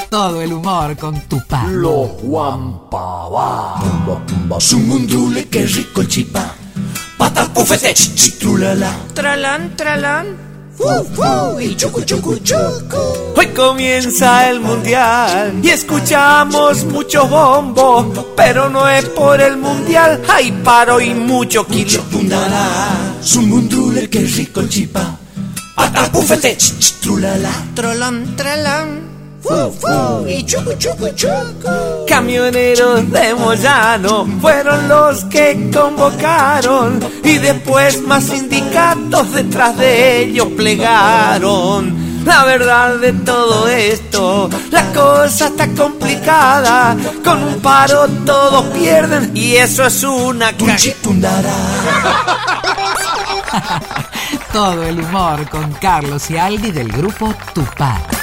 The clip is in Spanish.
Todo el humor con Tupá. Los Guampabá. Sumundule, qué rico el chipá. Patapufete, chitrulala. Tralán, tralán. Y chucu, chucu, chucu. Hoy comienza el mundial y escuchamos muchos bombos, pero no es por el mundial. Hay paro y mucho kilo. Chipundala. Sumundule, qué rico el chipá. Patapufete, chitrulala. Tralán, tralán. Y chucu, chucu, chucu. Camioneros de Moyano fueron los que convocaron y después más sindicatos detrás de ellos plegaron. La verdad de todo esto, la cosa está complicada. Con un paro todos pierden y eso es una Chipundara. Todo el humor con Carlos y Aldi del grupo Tupá.